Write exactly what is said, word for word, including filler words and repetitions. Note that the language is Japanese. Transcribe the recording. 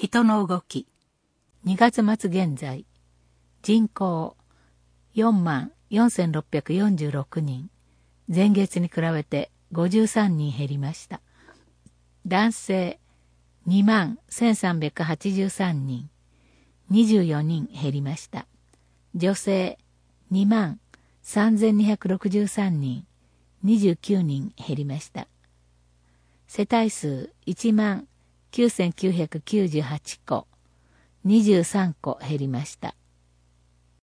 人の動き。にがつ末現在、人口よんまんよんせんろっぴゃくよんじゅうろくにん、前月に比べてごじゅうさんにん減りました。男性にまんせんさんびゃくはちじゅうさんにん、にじゅうよにん減りました。女性にまんさんぜんにひゃくろくじゅうさんにん、にじゅうきゅうにん減りました。世帯数いちまんきゅうせんきゅうひゃくきゅうじゅうはちこ、にじゅうさんこ減りました。